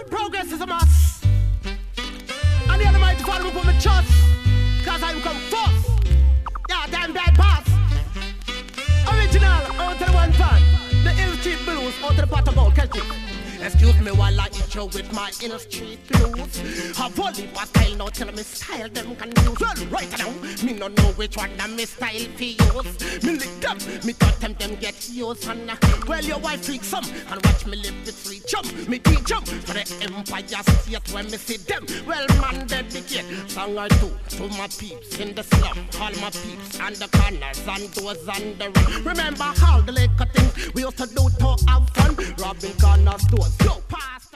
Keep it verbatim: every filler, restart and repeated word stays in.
progress is a must. And the other mighty follow me put me trust. Cause I'm come first. Yeah, damn bad pass. Original, out to the one fan. The ill cheap blues, out to the pot of gold, catch it. Excuse me while I eat you with my ill street blues. A volley was style now tell me style them can use. Well, right now, me no know which one of me style for use. Me lick them, me cut them, them get used. And uh, well, your wife freak some, and watch me live the three jump. Me teach jump for the Empire State when me see them. Well, man, dedicate song or two to my peeps in the slum. All my peeps and the corners and doors and the ring. Remember all the little things we used to do to have fun. Robbing corner stores, yo, past.